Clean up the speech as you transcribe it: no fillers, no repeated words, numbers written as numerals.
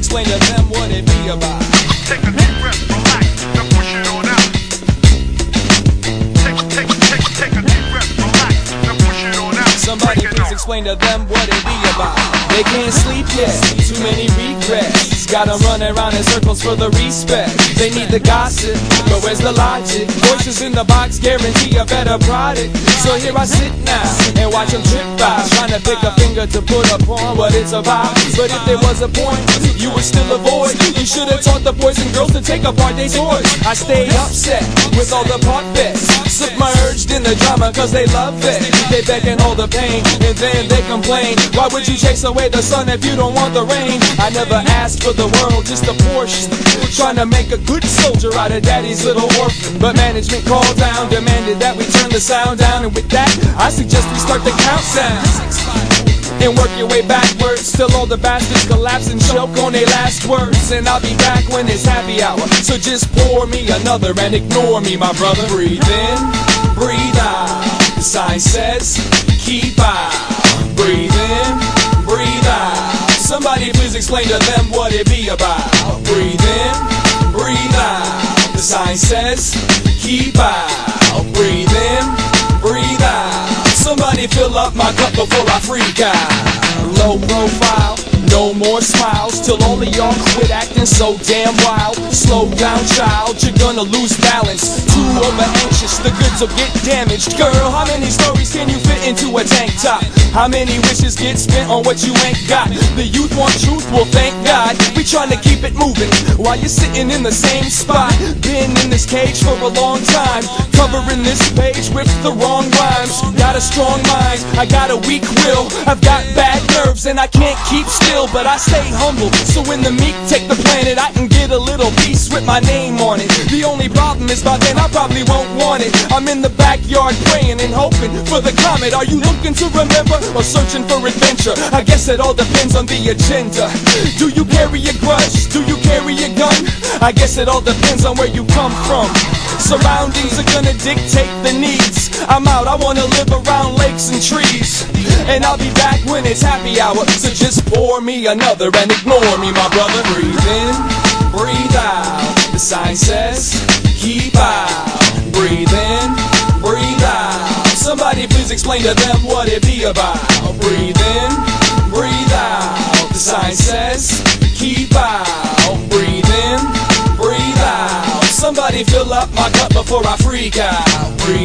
explain to them what it be about. Take a deep breath, relax, now push it on out. Take a deep breath, relax, now push it on out. Somebody please explain to them what it be about. They can't sleep yet, too many regrets. Got 'em running around in circles for the respect. They need the gossip, but where's the logic? Voices in the box guarantee a better product. So here I sit now and watch them trip by, trying to pick a finger to put upon what it's about. But if there was a point, you would still avoid. You should have taught the boys and girls to take apart their toys. I stay upset with all the part bets, submerged in the drama cause they love it. They begging all the pain and then they complain. Why would you chase away the sun if you don't want the rain? I never asked for the world, just a portion. Trying to make a good soldier out of daddy's little orphan. But management called down, demanded that we turn the sound down. And with that, I suggest we start the countdown and work your way backwards till all the bastards collapse and choke on their last words. And I'll be back when it's happy hour, so just pour me another and ignore me, my brother. Breathe in, breathe out. The sign says, keep out. Breathe in, breathe out. Somebody please explain to them what it be about. Breathe in, breathe out. The sign says, keep out. Breathe in, breathe out. Somebody fill up my cup before I freak out. Low profile, no more smiles, till all of y'all quit acting so damn wild. Slow down, child, you're gonna lose balance. Too over anxious, the goods will get damaged. Girl, how many stories can you fit into a tank top? How many wishes get spent on what you ain't got? The youth want truth, well thank God we trying to keep it moving while you're sitting in the same spot. Been in this cage for a long time, covering this page with the wrong rhymes. Got a strong mind, I got a weak will. I've got bad nerves and I can't keep still, but I stay humble, so when the meek take the planet, I can get a little piece with my name on it. The only problem is by then I probably won't want it. I'm in the backyard praying and hoping for the comet. Are you looking to remember or searching for adventure? I guess it all depends on the agenda. Do you carry a grudge? Do you carry a gun? I guess it all depends on where you come from. Surroundings are gonna dictate the needs. I'm out, I wanna live around lakes and trees. And I'll be back when it's happy hour, so just pour me another and ignore me, my brother. Breathe in, breathe out. The sign says, keep out. Breathe in, breathe out. Somebody please explain to them what it be about. Breathe in, breathe out. The sign says, keep out. Breathe in, breathe out. Somebody fill up my cup before I freak out. Breathe